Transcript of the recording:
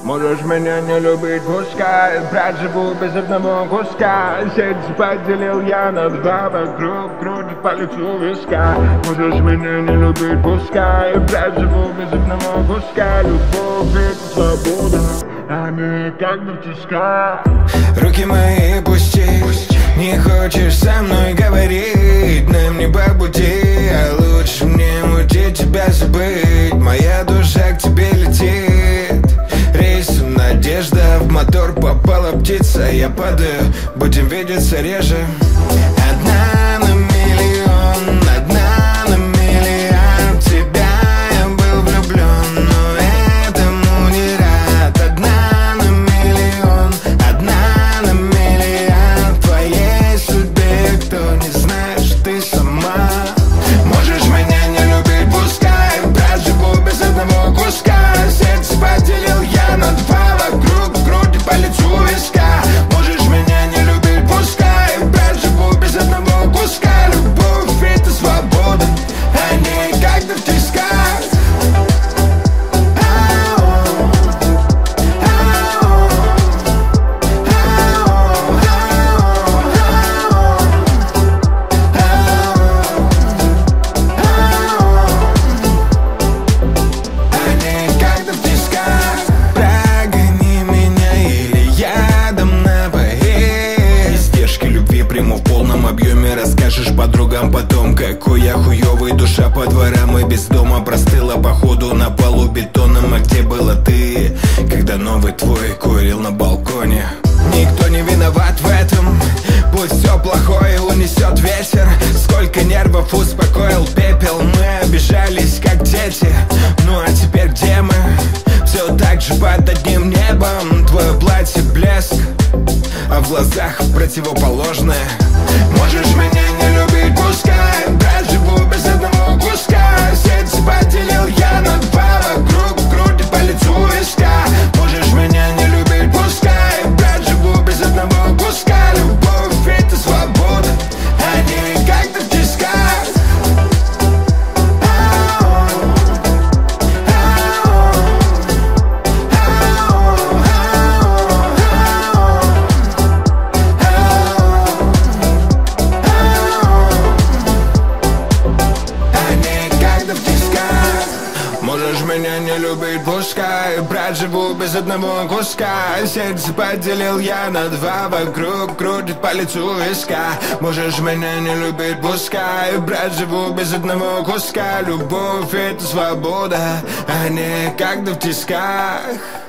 Можешь меня не любить, пускай. Брат, живу без одного куска. Сердце поделил я на два, вокруг крутит по лицу виска. Можешь меня не любить, пускай. Брат, живу без одного куска. Любовь — это свобода, а не как-то в тисках. Руки мои пусти, не хочешь со мной говорить, нам не по пути, а лучше мне уйти, тебя забыть. Моя душа к тебе летит, рейсом надежда, в мотор попала птица. Я падаю, будем видеться реже. Одна на миллион, одна на миллиард. В тебя я был влюблен, но этому не рад. Одна на миллион, одна на миллиард. Твоей судьбе кто не знаешь, ты сама. Можешь меня не любить, пускай. Брат, живу без одного куска. Сердце поделил я на два, вокруг крутит по лицу виска. Можешь меня не любить, пускай. Брат, живу без одного куска. Любовь — это свобода, а не как-то в тисках. Прогони меня или ядом напои. Издержки любви приму в полном объеме. Расскажешь подругам потом, какой я хуёвый. Душа по дворам и без дома простыла, походу на полу бетоном. А где была ты, когда новый твой курил на балконе? Никто не виноват в этом, пусть все плохое унесет ветер. Сколько нервов успокоил пепел. Мы обижались как дети, ну а теперь где мы? Все так же под одним небом. Твое платье блеск, а в глазах противоположное. Можешь меня не любить, пускай. Брат, живу без одного куска. Сердце поделил я на два, вокруг крутит по лицу виска. Можешь меня не любить, пускай. Брат, живу без одного куска. Любовь — это свобода, а не как-то в тисках. Можешь меня не любить, пускай. Брат, живу без одного куска. Сердце поделил я на два, вокруг крутит по лицу виска. Можешь меня не любить, пускай. Брат, живу без одного куска. Любовь — это свобода, а не как-то в тисках.